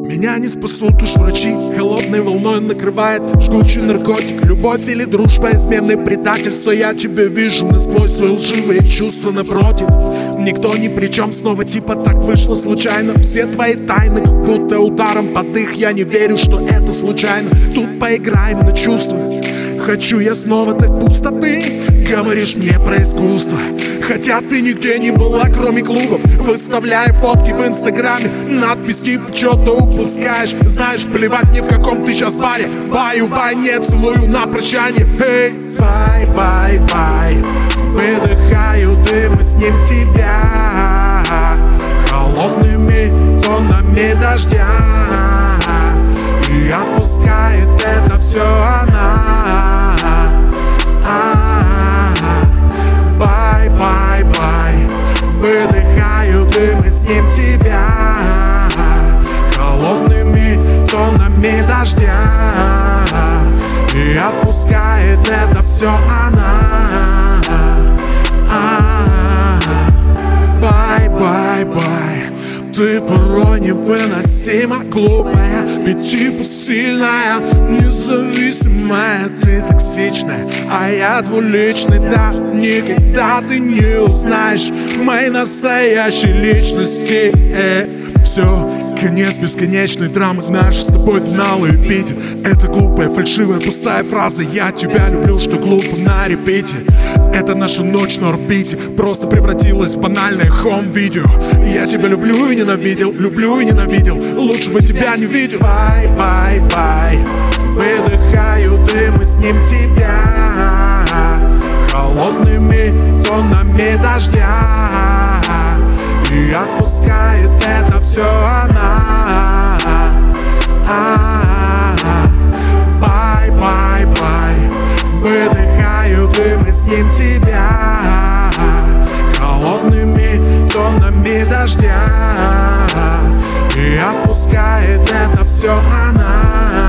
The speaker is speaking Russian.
Меня не спасут уж врачи, холодной волной накрывает жгучий наркотик. Любовь или дружба, измены, предательство. Я тебя вижу насквозь, твои лживые чувства напротив. Никто ни при чем, снова типа так вышло случайно. Все твои тайны, будто ударом под дых. Я не верю, что это случайно. Тут поиграем на чувствах. Хочу я снова так пустоты. Говоришь мне про искусство, хотя ты нигде не была, кроме клубов. Выставляя фотки в инстаграме, надпись типа что-то упускаешь. Знаешь, плевать ни в каком ты сейчас баре. Баю-бай, не целую на прощание. Эй, бай-бай-бай. Выдыхаю дым, и с ним тебя холодными тонами дождя. И отпускает это все она. Выдыхаю дым, и с ним тебя холодными тонами дождя. И отпускает это все она. Бай-бай-бай. Ты порой невыносимо глупая, ведь типа сильная, независимая. Ты токсичная, а я двуличный. Да, никогда ты не узнаешь моей настоящей личности. Все, конец бесконечной драмы, наш с тобой финал и эпитет. Это глупая, фальшивая, пустая фраза. Я тебя люблю, что глупо на репите. Это наша ночь на орбите просто превратилась в банальное хом-видео. Я тебя люблю и ненавидел, люблю и ненавидел. Лучше бы тебя не видел. Бай-бай-бай. Выдыхаю дым, и с ним тебя холодными тонами дождя. И отпускает это все она. Бай-бай-бай. Выдыхаю дым, и с ним тебя холодными тонами дождя. И отпускает это все она.